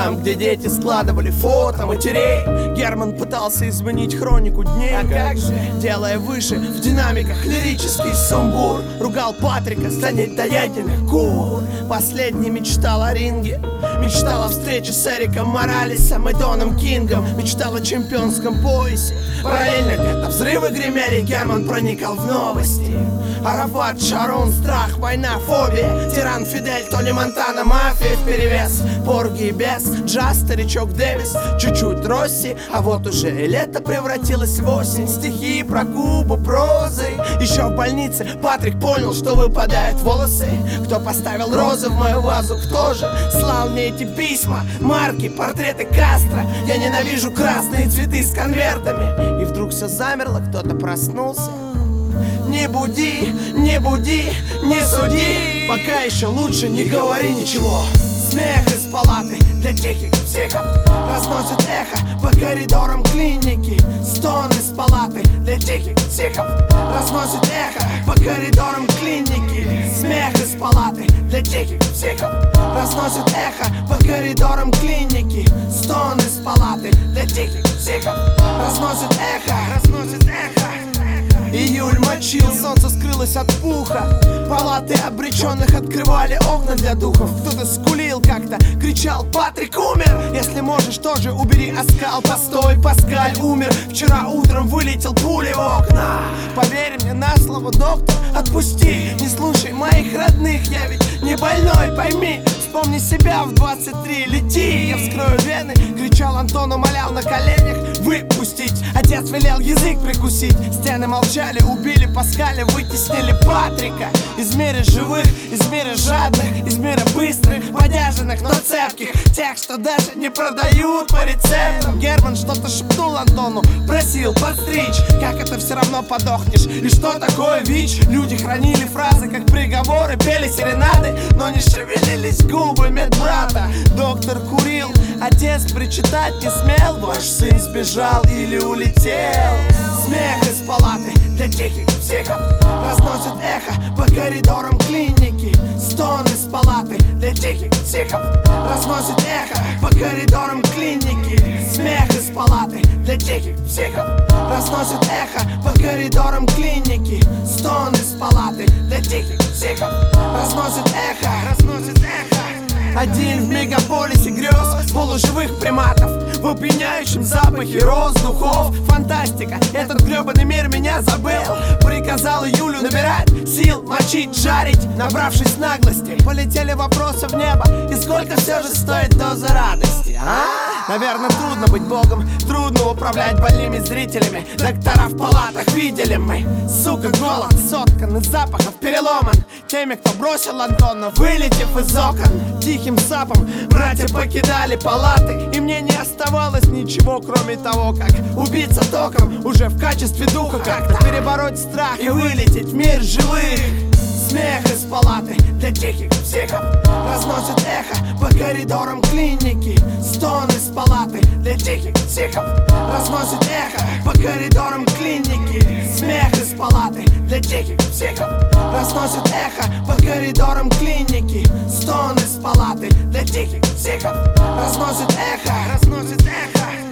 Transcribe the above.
Там, где дети складывали фото матерей, Герман пытался изменить хронику дней. А как же? Делая выше в динамиках лирический сумбур. Ругал Патрика, станет до ядерных кур. Последний мечтал о ринге, мечтал о встрече с Эриком Моралесом и Доном Кингом, мечтал о чемпионском поясе. Параллельно где-то взрывы гремели, Герман проникал в новости. Арафат, Шарон, страх, война, фобия, тиран Фидель, Тони Монтана, мафия вперевес, Порги и Бес, джаз, старичок Дэвис, чуть-чуть Росси, а вот уже и лето превратилось в осень. Стихи про Кубу, прозы. Еще в больнице Патрик понял, что выпадают волосы. Кто поставил розы в мою вазу, кто же слал мне эти письма, марки, портреты Кастро. Я ненавижу красные цветы с конвертами. И вдруг все замерло, кто-то проснулся. Не буди, не буди, не суди, пока еще лучше не говори ничего. Смех из палаты для тихих психов разносит эхо по коридорам клиники. Стон из палаты для тихих психов разносит эхо по коридорам клиники. Смех из палаты для тихих психов разносит эхо по коридорам клиники. Стон из палаты для тихих психов разносит эхо, разносит эхо. Июль мочил, солнце скрылось от пуха. Палаты обреченных открывали окна для духов. Кто-то скулил как-то, кричал: Патрик умер! Если можешь, тоже убери оскал. Постой, Паскаль умер. Вчера утром вылетел пулей в окна. Поверь мне на слово, доктор, отпусти. Не слушай моих родных, я ведь не больной, пойми. Вспомни себя в 23, лети. Я вскрою вены, кричал Антон, умолял на коленях выпустить. Отец велел язык прикусить. Стены молчали, убили Паскаля, вытеснили Патрика. Из мира живых, из мира жадных, из мира быстрых, подержанных, но цепких, тех, что даже не продают по рецептам. Герман что-то шепнул Антону, просил подстричь. Как это все равно подохнешь? И что такое ВИЧ? Люди хранили фразы, как приговоры, пели серенады, но не шевелились губы медбрата. Доктор курил, отец причитать не смел. Ваш сын сбежал или улетел. Смех из палаты для тихих психов разносит эхо по коридорам клиники. Стон из палаты для тихих психов разносит эхо по коридорам клиники. Смех из палаты для тихих психов разносит эхо по коридорам клиники. Стон из палаты для тихих психов разносит эхо, разносит эхо. Один в мегаполисе грез полуживых приматов в опьяняющем запахе роз, духов. Фантастика, этот гребаный мир меня забыл. Приказал Юлю набирать сил, мочить, жарить. Набравшись наглости, полетели вопросы в небо. И сколько все же стоит доза радости, а? Наверное, трудно быть богом, трудно управлять больными зрителями. Доктора в палатах видели мы. Сука, голод соткан из запахов переломан теми, кто бросил Антона, вылетев из окон. Тихим сапом братья покидали палаты, и мне не оставалось ничего, кроме того, как убиться током уже в качестве духа. Как-то перебороть страх и вылететь в мир живых. Смех из палаты для тихих психов разносит эхо по коридорам клиники. Стон из палаты для тихих психов разносит эхо по коридорам клиники. Смех из палаты для тихих психов разносит эхо по коридорам клиники. Стон из палаты для тихих психов разносит эхо, разносит эхо.